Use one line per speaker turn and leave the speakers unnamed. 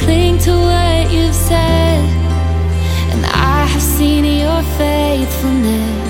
cling to what you've said, and I have seen your faithfulness.